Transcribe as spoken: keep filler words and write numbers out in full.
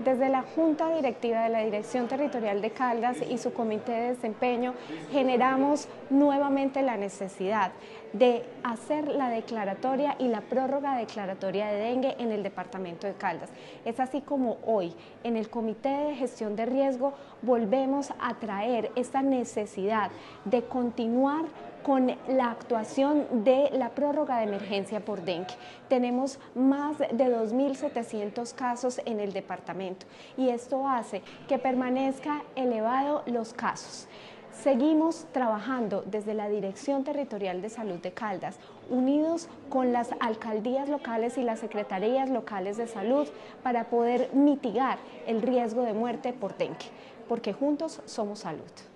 Desde la Junta Directiva de la Dirección Territorial de Caldas y su Comité de Desempeño generamos nuevamente la necesidad de hacer la declaratoria y la prórroga declaratoria de dengue en el departamento de Caldas. Es así como hoy en el Comité de Gestión de Riesgo volvemos a traer esta necesidad de continuar con la actuación de la prórroga de emergencia por dengue. Tenemos más de dos mil setecientos casos en el departamento y esto hace que permanezca elevado los casos. Seguimos trabajando desde la Dirección Territorial de Salud de Caldas, unidos con las alcaldías locales y las secretarías locales de salud para poder mitigar el riesgo de muerte por dengue, porque juntos somos salud.